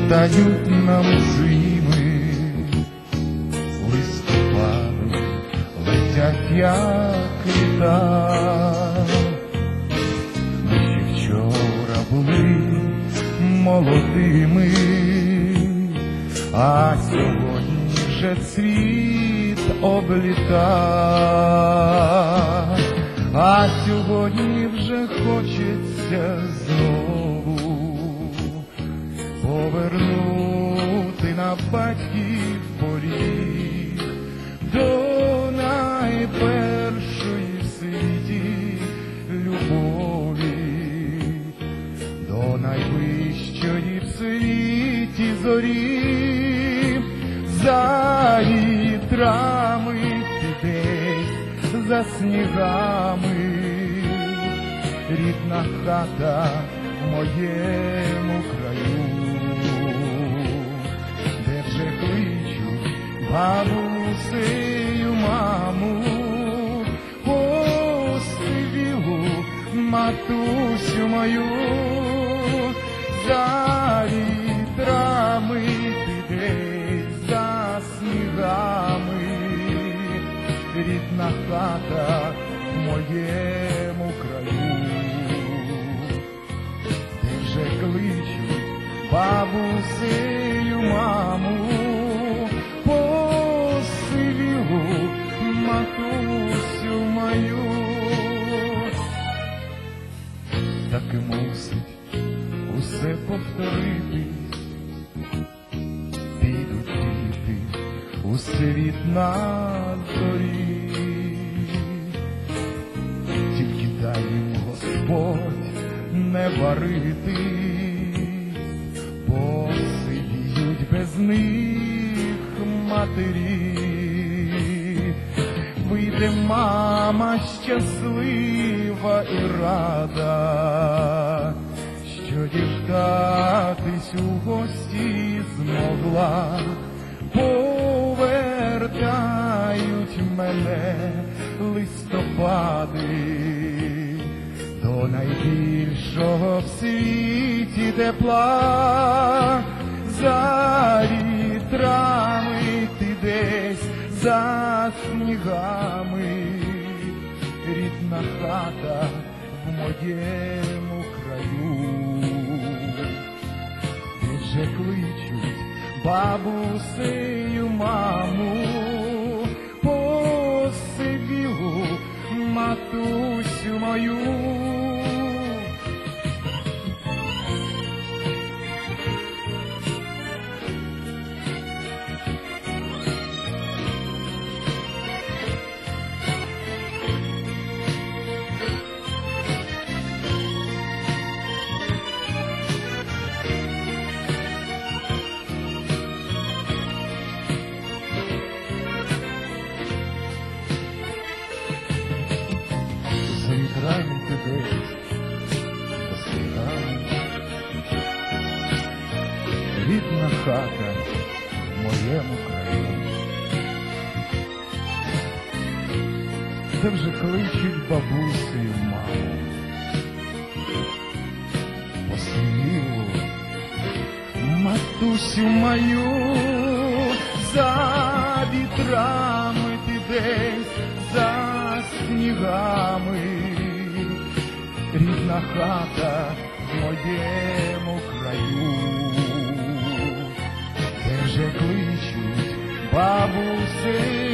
стають нам зими, листопаду летять, як літа. Ми ще вчора були молодими, а сьогодні вже світ обліта, а сьогодні вже хочеться знову повернути на батьків поріг до найпершої в світі любові, до найвищої в світі зорі, за вітрами десь, за снігами, рідна хата в моєму краю, де вже кличуть бабусею маму, посивілу матусю мою, за вітрами десь, за снігами, рідна хата в моєму краю, де вже кличуть бабусею маму, посивілу матусю мою. Так і мусить усе повторитись, підуть діти у світ на зорі, тільки дай їм Господь не варити, бо сидіють без них матері. Вийде мама щаслива і рада, що діждатись у гості змогла. Повертають мене листопади до найбільшого в світі тепла, за вітрами ти десь, за снігами, рідна хата в моєму краю, де вже кличуть бабусею маму, посивілу матусю мою. За вітрами тебе, за снігами, рідна хата в моєму краю, де вже кличуть бабусею маму, посивілу матусю мою, за вітрами ти десь, за снігами, рідна хата в моєму краю, де вже кличуть бабусею